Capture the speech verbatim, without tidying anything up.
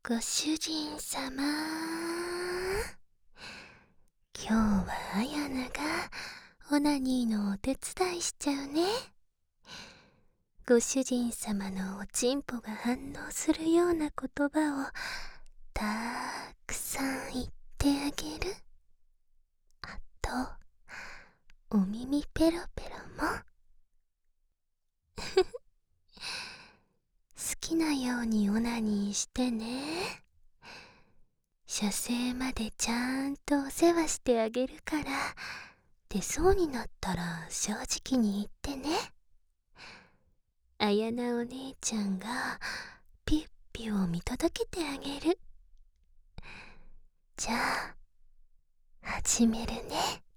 ご主人様、今日はあやながオナニーのお手伝いしちゃうね。ご主人様のおちんぽが反応するような言葉をたくさん言ってあげる。あと、お耳ペロペロも好きなようにオナニーしてね。射精までちゃんとお世話してあげるから、出そうになったら正直に言ってね。あやなお姉ちゃんがピッピを見届けてあげる。じゃあ始めるね。